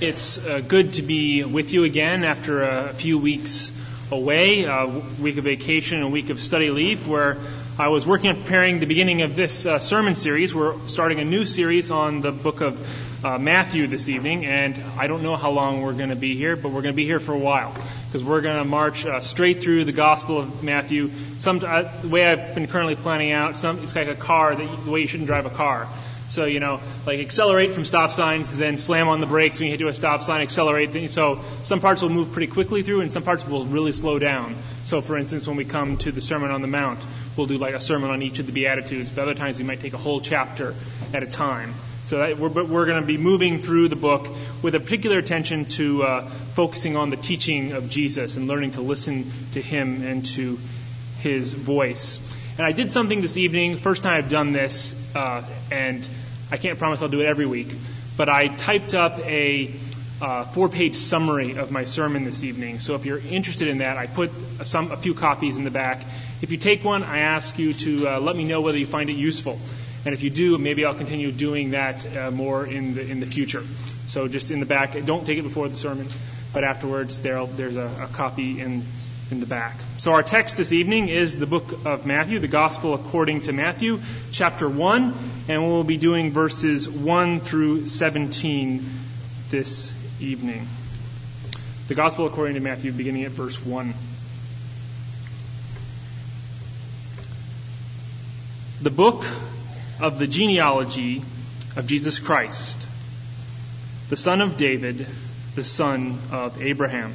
It's good to be with you again after a few weeks away, a week of vacation and a week of study leave, where I was working on preparing the beginning of this sermon series. We're starting a new series on the book of Matthew this evening, and I don't know how long we're going to be here, but we're going to be here for a while, because we're going to march straight through the Gospel of Matthew. The way I've been currently planning out, it's like a car, the way you shouldn't drive a car. So, like accelerate from stop signs, then slam on the brakes when you hit to a stop sign, accelerate. So some parts will move pretty quickly through, and some parts will really slow down. So, for instance, when we come to the Sermon on the Mount, we'll do like a sermon on each of the Beatitudes. But other times we might take a whole chapter at a time. So we're going to be moving through the book with a particular attention to focusing on the teaching of Jesus and learning to listen to Him and to His voice. And I did something this evening, first time I've done this, and I can't promise I'll do it every week, but I typed up a 4-page summary of my sermon this evening. So if you're interested in that, I put a few copies in the back. If you take one, I ask you to let me know whether you find it useful. And if you do, maybe I'll continue doing that more in the future. So just in the back, don't take it before the sermon, but afterwards there's a copy in the back. So our text this evening is the book of Matthew, the Gospel according to Matthew, chapter 1, and we'll be doing verses 1 through 17 this evening. The Gospel according to Matthew, beginning at verse 1. The book of the genealogy of Jesus Christ, the son of David, the son of Abraham.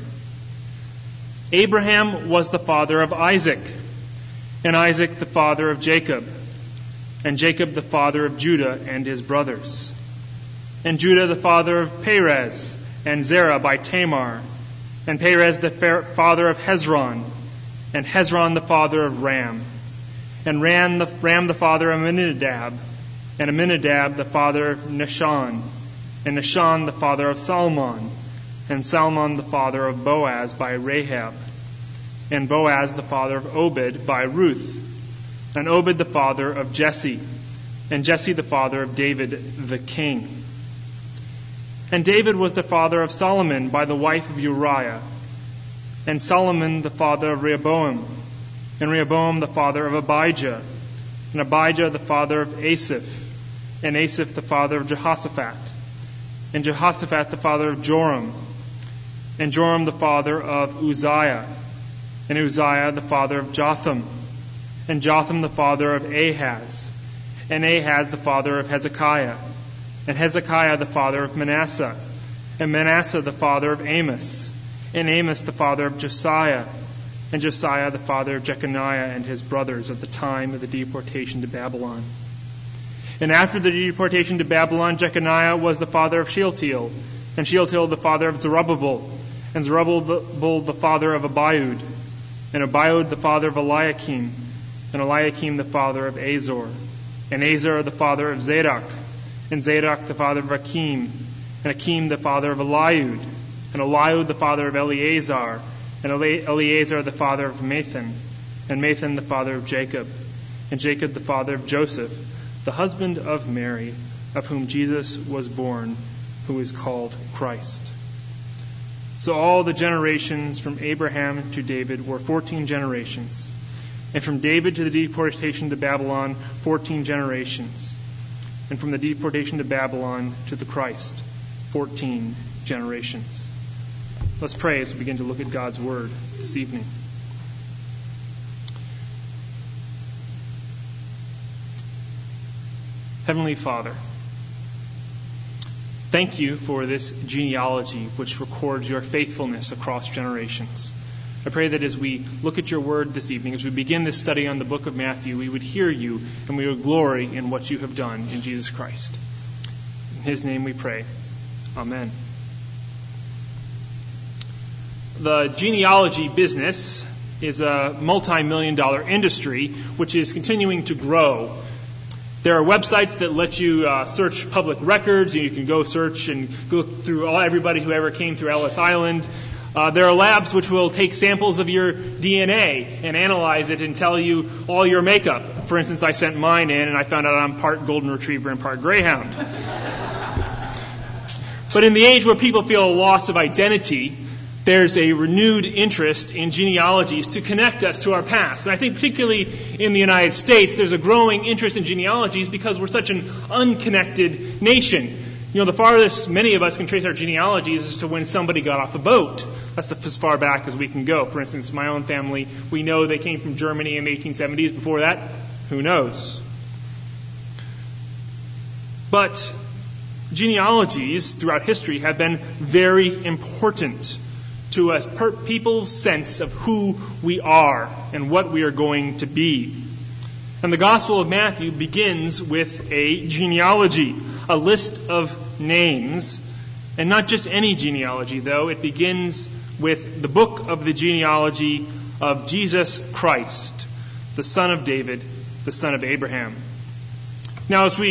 Abraham was the father of Isaac, and Isaac the father of Jacob, and Jacob the father of Judah and his brothers, and Judah the father of Perez and Zerah by Tamar, and Perez the father of Hezron, and Hezron the father of Ram, and Ram the father of Amminadab, and Amminadab the father of Nahshon, and Nahshon the father of Salmon, and Salmon the father of Boaz by Rahab, and Boaz the father of Obed by Ruth, and Obed the father of Jesse, and Jesse the father of David the king. And David was the father of Solomon by the wife of Uriah, and Solomon the father of Rehoboam, and Rehoboam the father of Abijah, and Abijah the father of Asaph, and Asaph the father of Jehoshaphat, and Jehoshaphat the father of Joram, and Joram the father of Uzziah, and Uzziah the father of Jotham, and Jotham the father of Ahaz, and Ahaz the father of Hezekiah, and Hezekiah the father of Manasseh, and Manasseh the father of Amos, and Amos the father of Josiah, and Josiah the father of Jeconiah and his brothers at the time of the deportation to Babylon. And after the deportation to Babylon, Jeconiah was the father of Shealtiel, and Shealtiel the father of Zerubbabel, and Zerubbabel the father of Abiud, and Abiud the father of Eliakim, and Eliakim the father of Azor, and Azor the father of Zadok, and Zadok the father of Akim, and Akim the father of Eliud, and Eliud the father of Eleazar, and Eleazar the father of Mathan, and Mathan the father of Jacob, and Jacob the father of Joseph, the husband of Mary, of whom Jesus was born, who is called Christ. So all the generations from Abraham to David were 14 generations, and from David to the deportation to Babylon, 14 generations, and from the deportation to Babylon to the Christ, 14 generations. Let's pray as we begin to look at God's Word this evening. Heavenly Father, thank you for this genealogy which records your faithfulness across generations. I pray that as we look at your word this evening, as we begin this study on the book of Matthew, we would hear you and we would glory in what you have done in Jesus Christ. In his name we pray. Amen. The genealogy business is a multi-million-dollar industry which is continuing to grow. There are websites that let you search public records, and you can go search and go through everybody who ever came through Ellis Island. There are labs which will take samples of your DNA and analyze it and tell you all your makeup. For instance, I sent mine in, and I found out I'm part golden retriever and part greyhound. But in the age where people feel a loss of identity, there's a renewed interest in genealogies to connect us to our past. And I think particularly in the United States, there's a growing interest in genealogies because we're such an unconnected nation. The farthest many of us can trace our genealogies is to when somebody got off a boat. That's as far back as we can go. For instance, my own family, we know they came from Germany in the 1870s. Before that, who knows? But genealogies throughout history have been very important to us, people's sense of who we are and what we are going to be. And the Gospel of Matthew begins with a genealogy, a list of names, and not just any genealogy, though. It begins with the book of the genealogy of Jesus Christ, the son of David, the son of Abraham. Now, as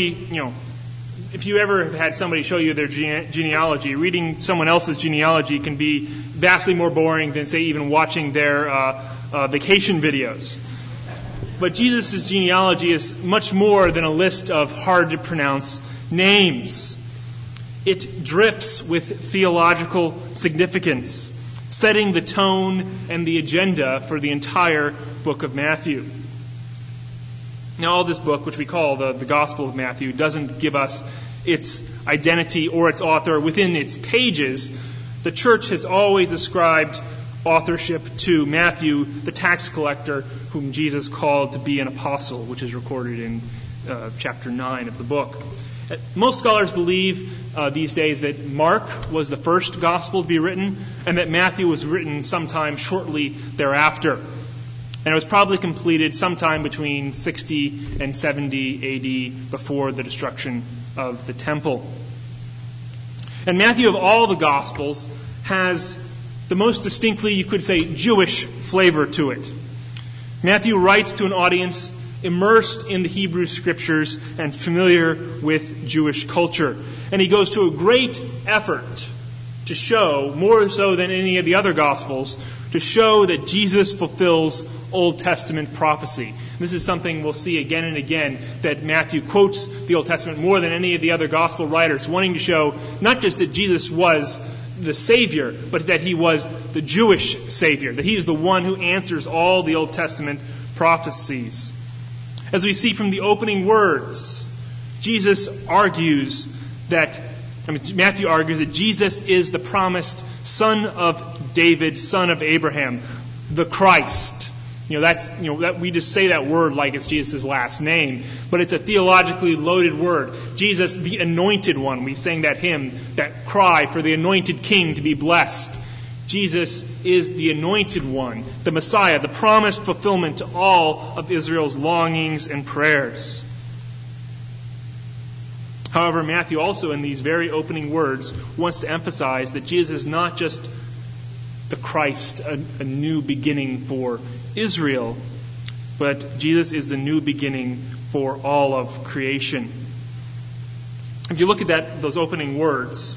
if you ever have had somebody show you their genealogy, reading someone else's genealogy can be vastly more boring than, say, even watching their vacation videos. But Jesus' genealogy is much more than a list of hard-to-pronounce names. It drips with theological significance, setting the tone and the agenda for the entire book of Matthew. Now, all this book, which we call the Gospel of Matthew, doesn't give us its identity or its author within its pages. The church has always ascribed authorship to Matthew, the tax collector, whom Jesus called to be an apostle, which is recorded in chapter 9 of the book. Most scholars believe these days that Mark was the first gospel to be written and that Matthew was written sometime shortly thereafter. And it was probably completed sometime between 60 and 70 AD before the destruction of the temple. And Matthew, of all the Gospels, has the most distinctly, you could say, Jewish flavor to it. Matthew writes to an audience immersed in the Hebrew Scriptures and familiar with Jewish culture. And he goes to a great effort to show, more so than any of the other Gospels, to show that Jesus fulfills Old Testament prophecy. This is something we'll see again and again, that Matthew quotes the Old Testament more than any of the other Gospel writers, wanting to show not just that Jesus was the Savior, but that he was the Jewish Savior, that he is the one who answers all the Old Testament prophecies. As we see from the opening words, Matthew argues that Jesus is the promised son of David, son of Abraham, the Christ. We just say that word like it's Jesus' last name, but it's a theologically loaded word. Jesus, the anointed one. We sang that hymn, that cry for the anointed king to be blessed. Jesus is the anointed one, the Messiah, the promised fulfillment to all of Israel's longings and prayers. However, Matthew also, in these very opening words, wants to emphasize that Jesus is not just the Christ, a new beginning for Israel, but Jesus is the new beginning for all of creation. If you look at those opening words,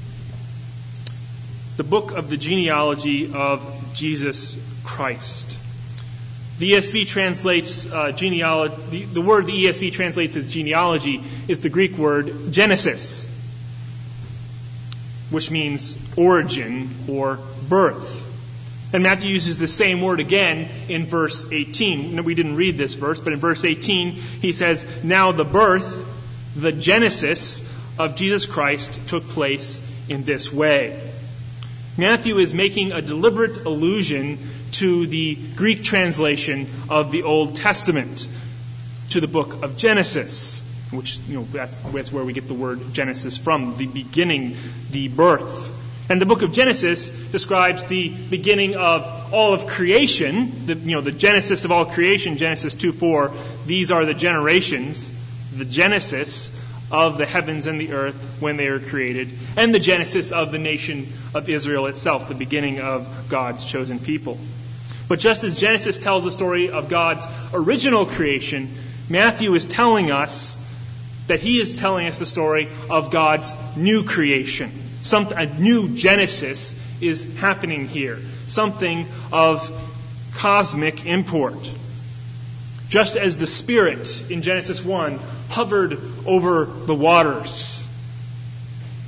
the book of the genealogy of Jesus Christ. The ESV translates genealogy. The word the ESV translates as genealogy is the Greek word Genesis, which means origin or birth. And Matthew uses the same word again in verse 18. We didn't read this verse, but in verse 18 he says, "Now the birth, the Genesis of Jesus Christ took place in this way." Matthew is making a deliberate allusion to the Greek translation of the Old Testament, to the book of Genesis, which, that's where we get the word Genesis from, the beginning, the birth. And the book of Genesis describes the beginning of all of creation, the genesis of all creation, Genesis 2:4. These are the generations, the genesis of the heavens and the earth when they were created, and the genesis of the nation of Israel itself, the beginning of God's chosen people. But just as Genesis tells the story of God's original creation, Matthew is telling us that he is telling us the story of God's new creation. A new Genesis is happening here, something of cosmic import. Just as the Spirit in Genesis 1 hovered over the waters,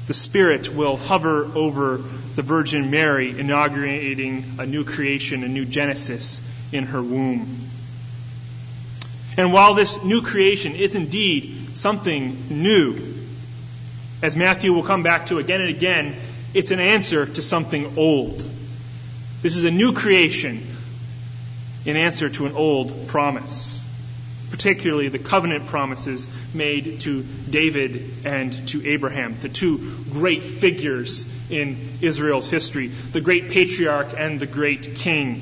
the Spirit will hover over the Virgin Mary, inaugurating a new creation, a new Genesis in her womb. And while this new creation is indeed something new, as Matthew will come back to again and again, it's an answer to something old. This is a new creation in answer to an old promise, particularly the covenant promises made to David and to Abraham, the two great figures in Israel's history, the great patriarch and the great king.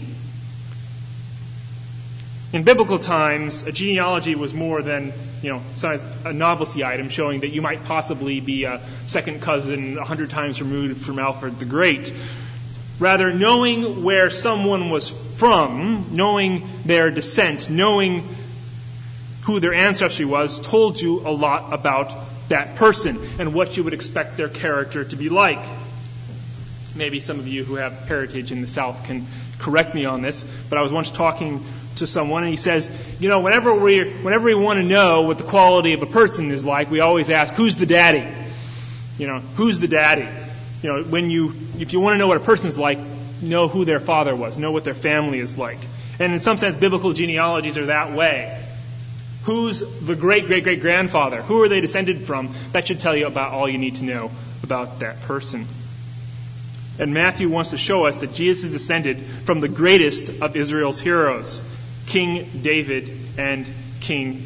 In biblical times, a genealogy was more than, sometimes a novelty item showing that you might possibly be a second cousin 100 times removed from Alfred the Great. Rather, knowing where someone was from, knowing their descent, knowing who their ancestry was, told you a lot about that person and what you would expect their character to be like. Maybe some of you who have heritage in the South can correct me on this, but I was once talking to someone and he says, whenever we want to know what the quality of a person is like, we always ask, who's the daddy? Who's the daddy? If you want to know what a person's like, know who their father was, know what their family is like. And in some sense, biblical genealogies are that way. Who's the great-great-great-grandfather? Who are they descended from? That should tell you about all you need to know about that person. And Matthew wants to show us that Jesus is descended from the greatest of Israel's heroes, King David and King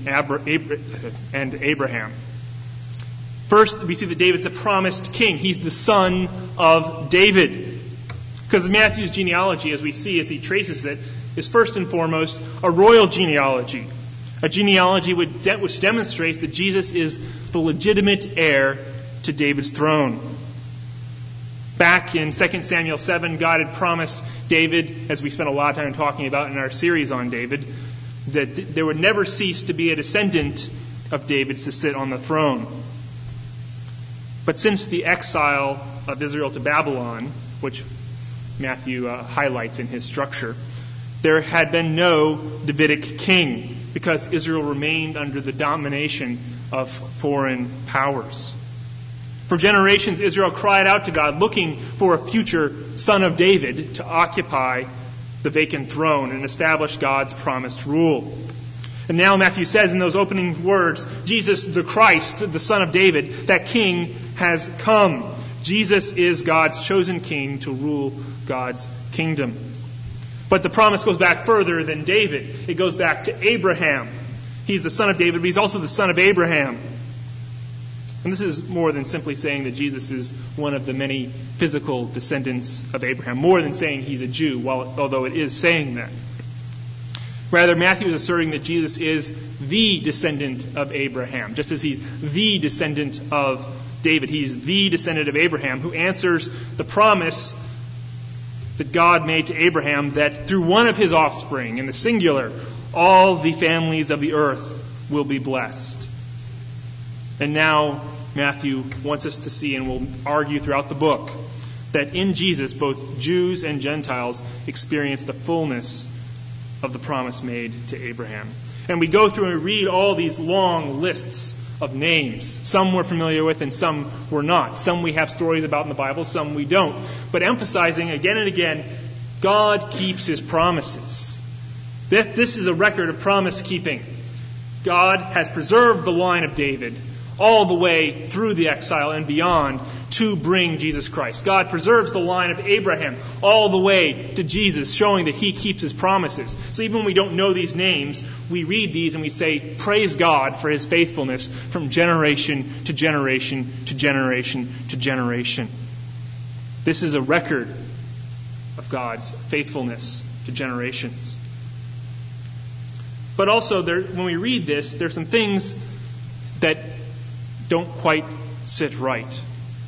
Abraham. First, we see that David's a promised king. He's the son of David. Because Matthew's genealogy, as we see as he traces it, is first and foremost a royal genealogy. A genealogy which demonstrates that Jesus is the legitimate heir to David's throne. Back in 2 Samuel 7, God had promised David, as we spent a lot of time talking about in our series on David, that there would never cease to be a descendant of David's to sit on the throne. But since the exile of Israel to Babylon, which Matthew highlights in his structure, there had been no Davidic king because Israel remained under the domination of foreign powers. For generations, Israel cried out to God, looking for a future son of David to occupy the vacant throne and establish God's promised rule. And now Matthew says in those opening words, Jesus the Christ, the son of David, that king has come. Jesus is God's chosen king to rule God's kingdom. But the promise goes back further than David. It goes back to Abraham. He's the son of David, but he's also the son of Abraham. And this is more than simply saying that Jesus is one of the many physical descendants of Abraham, more than saying he's a Jew, although it is saying that. Rather, Matthew is asserting that Jesus is the descendant of Abraham. Just as he's the descendant of David, he's the descendant of Abraham who answers the promise that God made to Abraham that through one of his offspring, in the singular, all the families of the earth will be blessed. And now Matthew wants us to see, and will argue throughout the book, that in Jesus both Jews and Gentiles experience the fullness of the promise made to Abraham. And we go through and read all these long lists of names. Some we're familiar with and some we're not. Some we have stories about in the Bible, some we don't. But emphasizing again and again, God keeps his promises. This is a record of promise keeping. God has preserved the line of David all the way through the exile and beyond to bring Jesus Christ. God preserves the line of Abraham all the way to Jesus, showing that he keeps his promises. So even when we don't know these names, we read these and we say, praise God for his faithfulness from generation to generation to generation to generation. This is a record of God's faithfulness to generations. But also, when we read this, there are some things that don't quite sit right.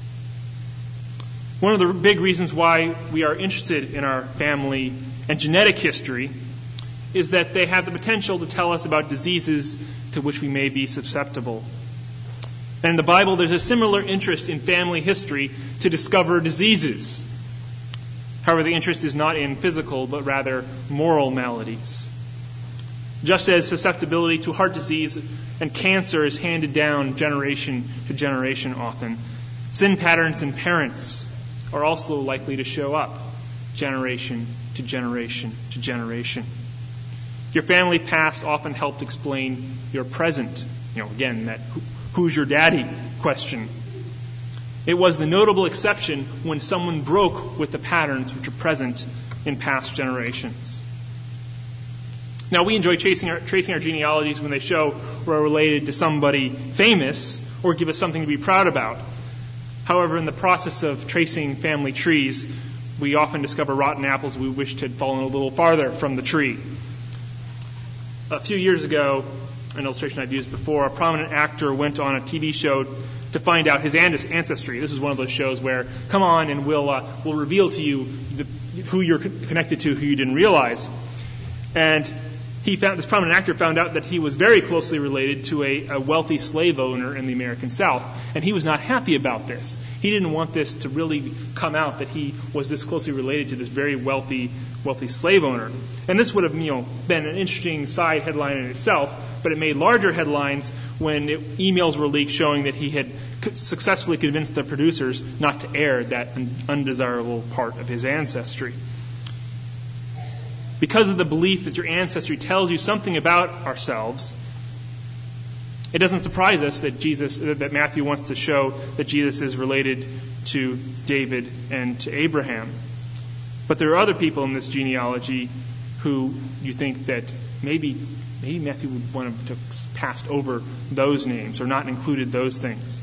One of the big reasons why we are interested in our family and genetic history is that they have the potential to tell us about diseases to which we may be susceptible. And in the Bible, there's a similar interest in family history to discover diseases. However, the interest is not in physical, but rather moral maladies. Just as susceptibility to heart disease and cancer is handed down generation to generation often, Sin patterns in parents are also likely to show up generation to generation to generation. Your family past often helped explain your present. Again, that who's your daddy question. It was the notable exception when someone broke with the patterns which are present in past generations. Now, we enjoy tracing our genealogies when they show we're related to somebody famous or give us something to be proud about. However, in the process of tracing family trees, we often discover rotten apples we wished had fallen a little farther from the tree. A few years ago, an illustration I've used before, a prominent actor went on a TV show to find out his ancestry. This is one of those shows where, come on and we'll reveal to you who you're connected to, who you didn't realize. And this prominent actor found out that he was very closely related to a wealthy slave owner in the American South. And he was not happy about this. He didn't want this to really come out that he was this closely related to this very wealthy slave owner. And this would have been an interesting side headline in itself, but it made larger headlines when emails were leaked showing that he had successfully convinced the producers not to air that undesirable part of his ancestry. Because of the belief that your ancestry tells you something about ourselves, it doesn't surprise us that Matthew wants to show that Jesus is related to David and to Abraham. But there are other people in this genealogy who you think that maybe Matthew would want to have passed over those names or not included those things.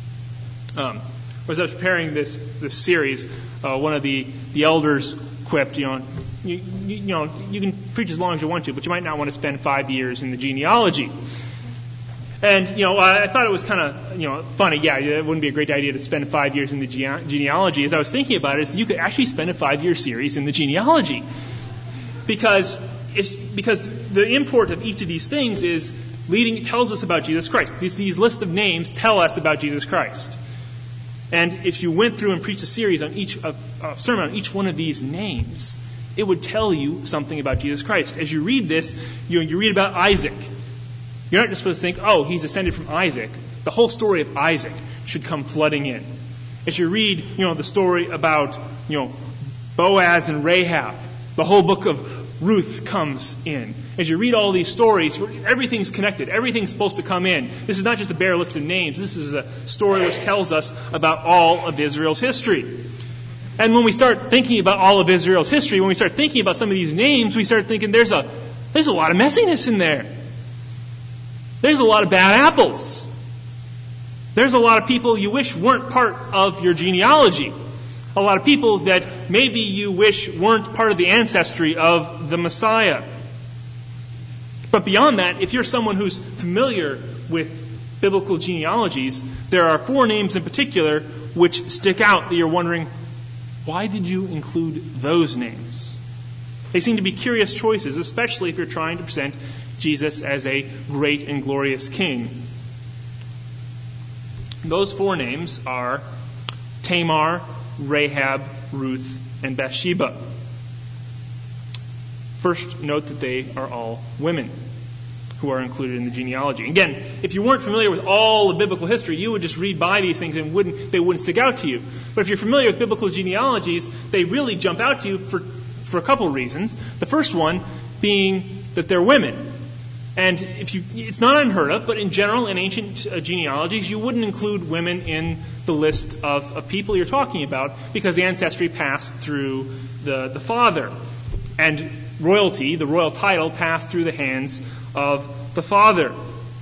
As I was preparing this series, one of the elders quipped, you can preach as long as you want to, but you might not want to spend 5 years in the genealogy. And, I thought it was kind of, funny. Yeah, it wouldn't be a great idea to spend 5 years in the genealogy. As I was thinking about it, you could actually spend a 5-year series in the genealogy. Because the import of each of these things tells us about Jesus Christ. These lists of names tell us about Jesus Christ. And if you went through and preached a series on sermon on each one of these names, it would tell you something about Jesus Christ. As you read this, you read about Isaac. You're not just supposed to think, oh, he's descended from Isaac. The whole story of Isaac should come flooding in. As you read, the story about, Boaz and Rahab, the whole book of Ruth comes in. As you read all these stories, everything's connected. Everything's supposed to come in. This is not just a bare list of names. This is a story which tells us about all of Israel's history. And when we start thinking about all of Israel's history, when we start thinking about some of these names, we start thinking there's a lot of messiness in there. There's a lot of bad apples. There's a lot of people you wish weren't part of your genealogy. A lot of people that maybe you wish weren't part of the ancestry of the Messiah. But beyond that, if you're someone who's familiar with biblical genealogies, there are 4 names in particular which stick out that you're wondering, why did you include those names? They seem to be curious choices, especially if you're trying to present Jesus as a great and glorious king. Those 4 names are Tamar, Rahab, Ruth, and Bathsheba. First, note that they are all women who are included in the genealogy. Again, if you weren't familiar with all the biblical history, you would just read by these things and they wouldn't stick out to you. But if you're familiar with biblical genealogies, they really jump out to you for a couple of reasons. The first one being that they're women. And it's not unheard of, but in general, in ancient genealogies, you wouldn't include women in the list of people you're talking about because the ancestry passed through the father. And royalty, the royal title, passed through the hands of the father.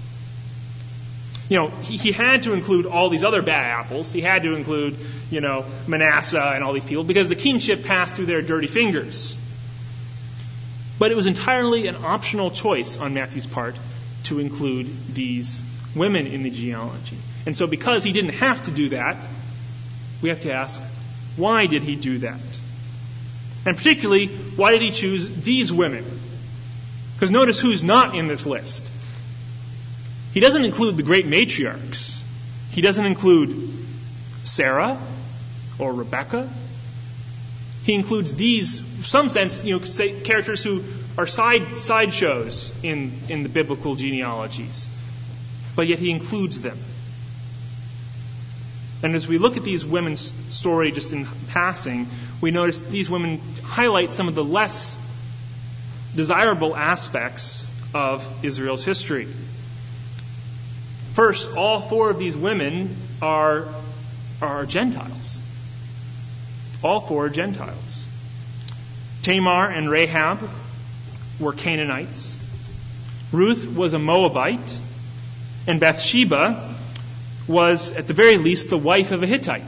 He had to include all these other bad apples. He had to include, Manasseh and all these people because the kingship passed through their dirty fingers. But it was entirely an optional choice on Matthew's part to include these women in the genealogy. And so because he didn't have to do that, we have to ask, why did he do that? And particularly, why did he choose these women? Because notice who's not in this list. He doesn't include the great matriarchs. He doesn't include Sarah or Rebecca. He includes these, in some sense, say characters who are sideshows in the biblical genealogies. But yet he includes them. And as we look at these women's story just in passing, we notice these women highlight some of the less desirable aspects of Israel's history. First, all four of these women are Gentiles. All four are Gentiles. Tamar and Rahab were Canaanites. Ruth was a Moabite. And Bathsheba was, at the very least, the wife of a Hittite.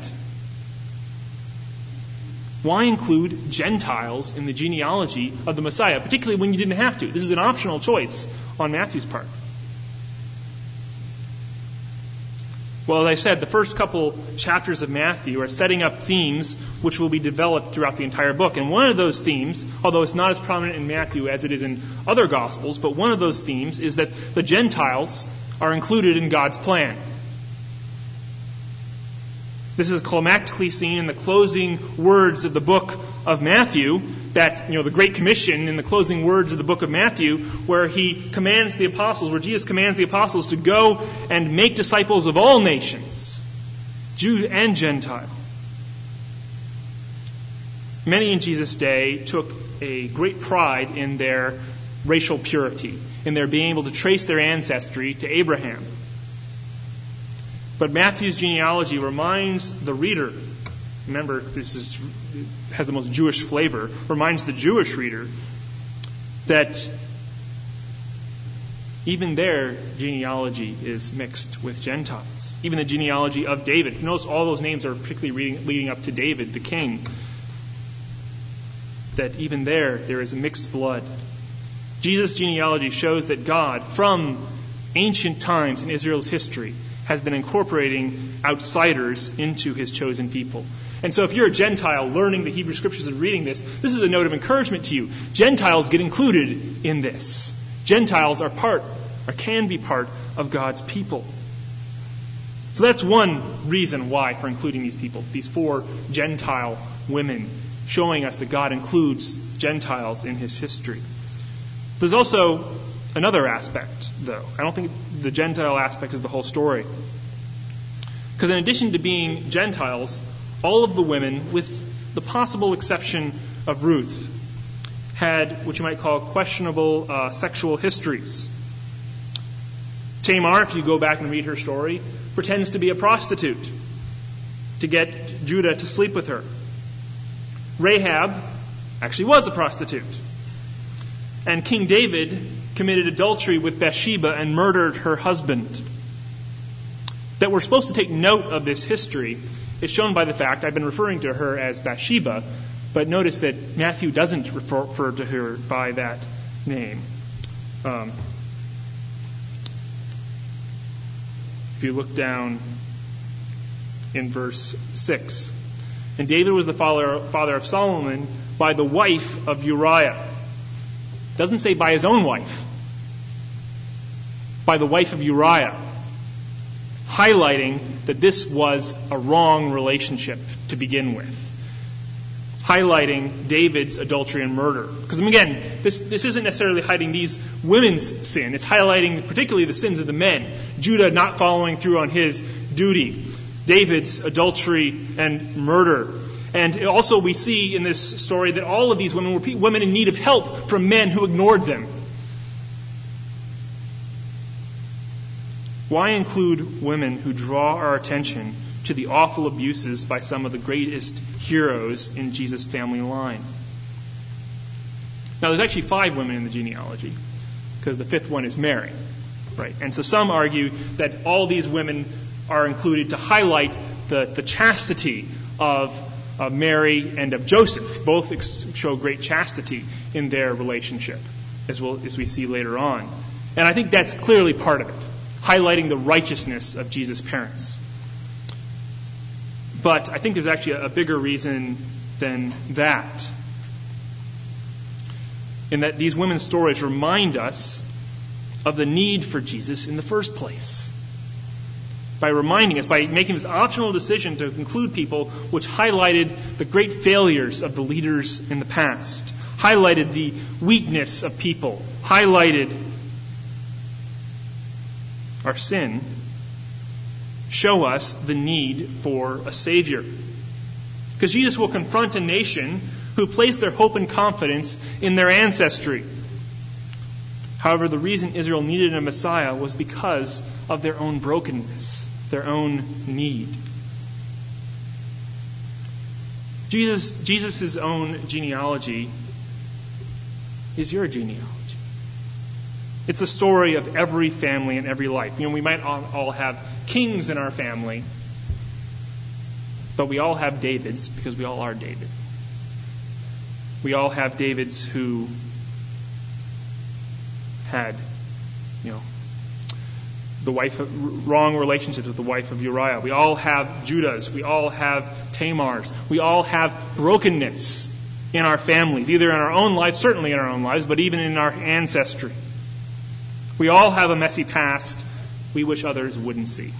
Why include Gentiles in the genealogy of the Messiah, particularly when you didn't have to? This is an optional choice on Matthew's part. Well, as I said, the first couple chapters of Matthew are setting up themes which will be developed throughout the entire book. And one of those themes, although it's not as prominent in Matthew as it is in other Gospels, but one of those themes is that the Gentiles are included in God's plan. This is climactically seen in the closing words of the book of Matthew, that, the Great Commission in the closing words of the book of Matthew, where Jesus commands the apostles to go and make disciples of all nations, Jew and Gentile. Many in Jesus' day took a great pride in their racial purity, in their being able to trace their ancestry to Abraham. But Matthew's genealogy reminds the reader, remember, this has the most Jewish flavor, reminds the Jewish reader that even their genealogy is mixed with Gentiles. Even the genealogy of David. Notice all those names are particularly leading up to David, the king. That even there is a mixed blood. Jesus' genealogy shows that God, from ancient times in Israel's history, has been incorporating outsiders into his chosen people. And so if you're a Gentile learning the Hebrew Scriptures and reading this is a note of encouragement to you. Gentiles get included in this. Gentiles can be part of God's people. So that's one reason why for including these people, these four Gentile women, showing us that God includes Gentiles in his history. There's also another aspect, though. I don't think the Gentile aspect is the whole story. Because in addition to being Gentiles, all of the women, with the possible exception of Ruth, had what you might call questionable sexual histories. Tamar, if you go back and read her story, pretends to be a prostitute to get Judah to sleep with her. Rahab actually was a prostitute. And King David committed adultery with Bathsheba and murdered her husband. That we're supposed to take note of this history is shown by the fact I've been referring to her as Bathsheba, but notice that Matthew doesn't refer to her by that name. If you look down in verse 6. And David was the father of Solomon by the wife of Uriah. It doesn't say by his own wife. By the wife of Uriah. Highlighting that this was a wrong relationship to begin with. Highlighting David's adultery and murder. Because again, this isn't necessarily hiding these women's sin. It's highlighting particularly the sins of the men. Judah not following through on his duty. David's adultery and murder. And also we see in this story that all of these women were women in need of help from men who ignored them. Why include women who draw our attention to the awful abuses by some of the greatest heroes in Jesus' family line? Now, there's actually 5 women in the genealogy, because the 5th one is Mary, right? And so some argue that all these women are included to highlight the chastity of Mary and of Joseph. Both show great chastity in their relationship, as we see later on. And I think that's clearly part of it, highlighting the righteousness of Jesus' parents. But I think there's actually a bigger reason than that, in that these women's stories remind us of the need for Jesus in the first place. By reminding us, by making this optional decision to include people which highlighted the great failures of the leaders in the past, highlighted the weakness of people, highlighted our sin, show us the need for a Savior. Because Jesus will confront a nation who placed their hope and confidence in their ancestry. However, the reason Israel needed a Messiah was because of their own brokenness, their own need. Jesus' own genealogy is your genealogy. It's the story of every family and every life. We might all have kings in our family, but we all have Davids because we all are David. We all have Davids who had, the wrong relationships with the wife of Uriah. We all have Judahs. We all have Tamars. We all have brokenness in our families, either in our own lives, certainly in our own lives, but even in our ancestry. We all have a messy past we wish others wouldn't see.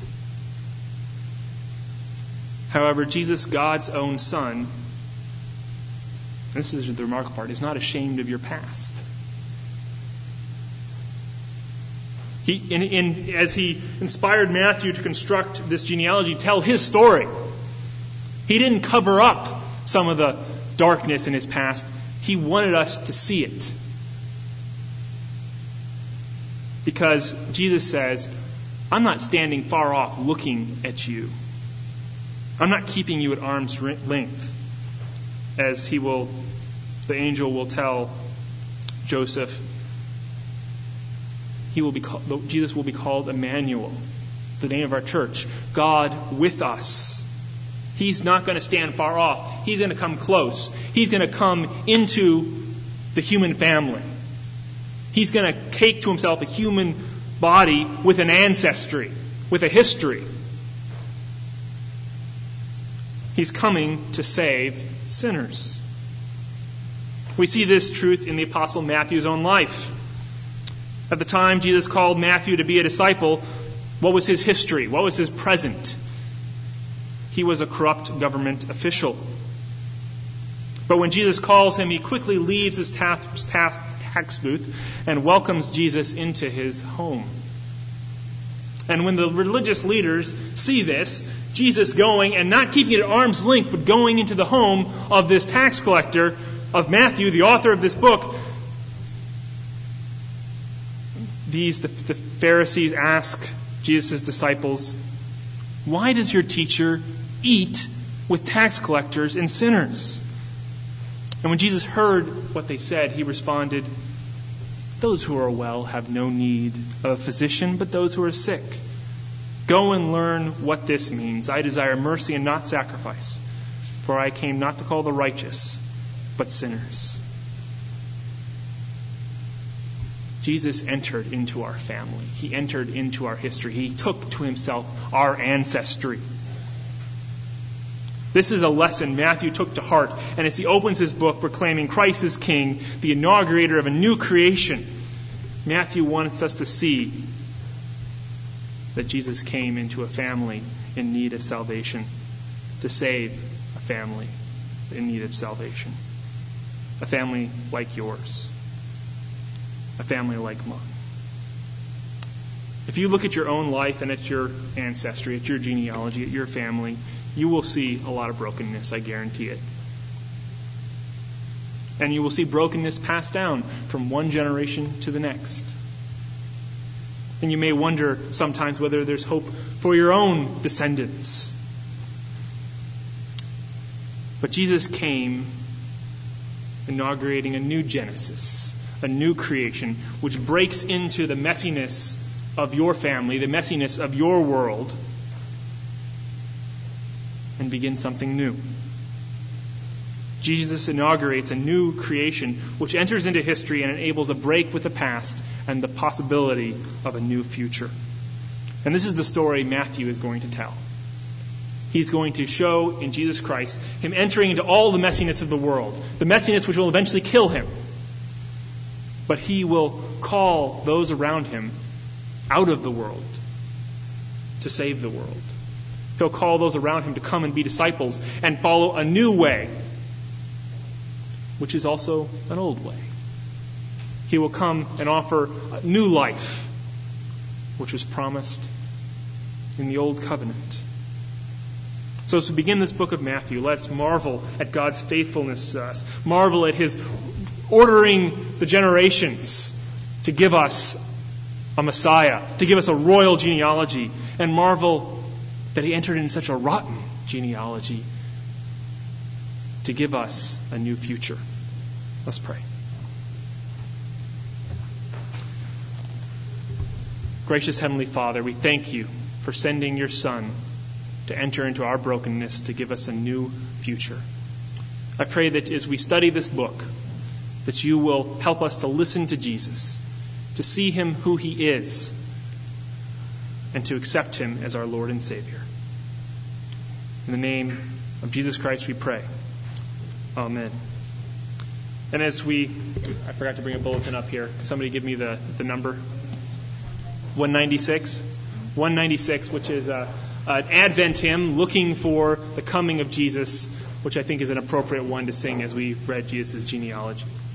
However, Jesus, God's own Son, this is the remarkable part, is not ashamed of your past. As he inspired Matthew to construct this genealogy, tell his story, he didn't cover up some of the darkness in his past. He wanted us to see it. Because Jesus says, I'm not standing far off looking at you. I'm not keeping you at arm's length. As the angel will tell Joseph, Jesus will be called Emmanuel, the name of our church, God with us. He's not going to stand far off. He's going to come close. He's going to come into the human family. He's going to take to himself a human body with an ancestry, with a history. He's coming to save sinners. We see this truth in the Apostle Matthew's own life. At the time Jesus called Matthew to be a disciple, what was his history? What was his present? He was a corrupt government official. But when Jesus calls him, he quickly leaves his tax booth and welcomes Jesus into his home. And when the religious leaders see this, Jesus going and not keeping it at arm's length, but going into the home of this tax collector, of Matthew, the author of this book, the Pharisees ask Jesus' disciples, why does your teacher eat with tax collectors and sinners? And when Jesus heard what they said, he responded, those who are well have no need of a physician, but those who are sick. Go and learn what this means. I desire mercy and not sacrifice, for I came not to call the righteous, but sinners. Jesus entered into our family. He entered into our history. He took to himself our ancestry. This is a lesson Matthew took to heart, and as he opens his book proclaiming Christ is King, the inaugurator of a new creation, Matthew wants us to see that Jesus came into a family in need of salvation, to save a family in need of salvation. A family like yours. A family like mine. If you look at your own life and at your ancestry, at your genealogy, at your family, you will see a lot of brokenness, I guarantee it. And you will see brokenness passed down from one generation to the next. And you may wonder sometimes whether there's hope for your own descendants. But Jesus came inaugurating a new Genesis, a new creation, which breaks into the messiness of your family, the messiness of your world, and begins something new. Jesus inaugurates a new creation which enters into history and enables a break with the past and the possibility of a new future. And this is the story Matthew is going to tell. He's going to show in Jesus Christ him entering into all the messiness of the world, the messiness which will eventually kill him. But he will call those around him out of the world to save the world. He'll call those around him to come and be disciples and follow a new way, which is also an old way. He will come and offer a new life, which was promised in the Old Covenant. So as we begin this book of Matthew, let's marvel at God's faithfulness to us. Marvel at His ordering the generations to give us a Messiah, to give us a royal genealogy, and marvel that He entered in such a rotten genealogy to give us a new future. Let's pray. Gracious Heavenly Father, we thank You for sending Your Son to enter into our brokenness to give us a new future. I pray that as we study this book, that You will help us to listen to Jesus, to see Him who He is, and to accept Him as our Lord and Savior. In the name of Jesus Christ we pray. Amen. And as I forgot to bring a bulletin up here. Somebody give me the number. 196. 196, which is an Advent hymn looking for the coming of Jesus, which I think is an appropriate one to sing as we've read Jesus' genealogy.